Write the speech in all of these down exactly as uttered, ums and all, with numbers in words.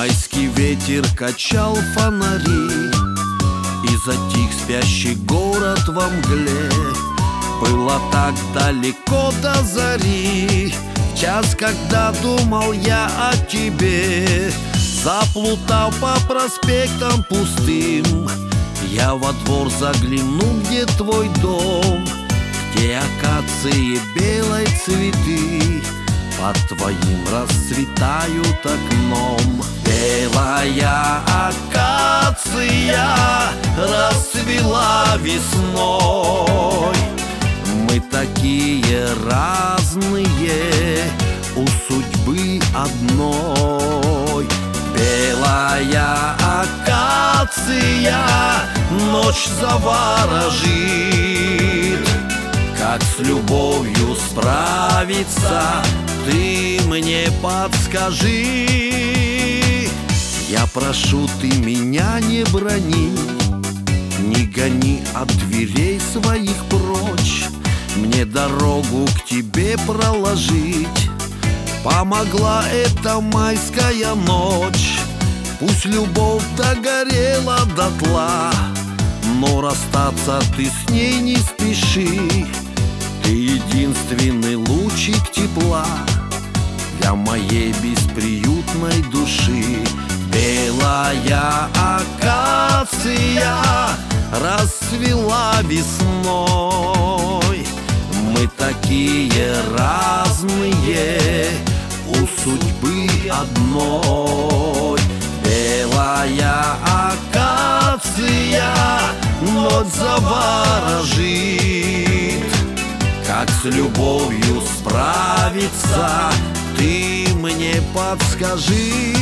Майский ветер качал фонари, и затих спящий город во мгле. Было так далеко до зари, в час, когда думал я о тебе. Заплутал по проспектам пустым, я во двор загляну, где твой дом, где акации белой цветы под твоим расцветают окном. Белая акация расцвела весной. Мы такие разные, у судьбы одной. Белая акация ночь заворожит. Как с любовью справиться, ты мне подскажи. Я прошу, ты меня не брони, не гони от дверей своих прочь. Мне дорогу к тебе проложить помогла эта майская ночь. Пусть любовь догорела дотла, но расстаться ты с ней не спеши. Ты единственный лучик тепла для моей бесприютной души. Белая акация расцвела весной. Мы такие разные, у судьбы одной. Белая акация ночь заворожит. Как с любовью справиться, ты мне подскажи.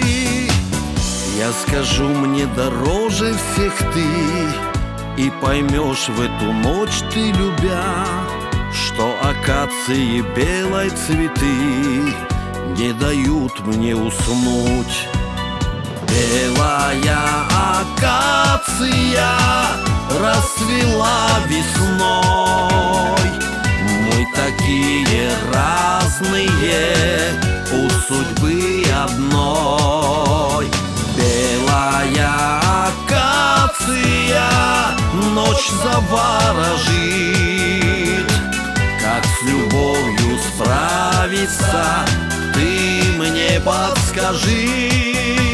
Я скажу, мне дороже всех ты, и поймешь в эту ночь ты, любя, что акации белой цветы не дают мне уснуть. Белая акация расцвела весной. Мы такие разные, у судьбы одной. Белая акация ночь заворожит. Как с любовью справиться, ты мне подскажи.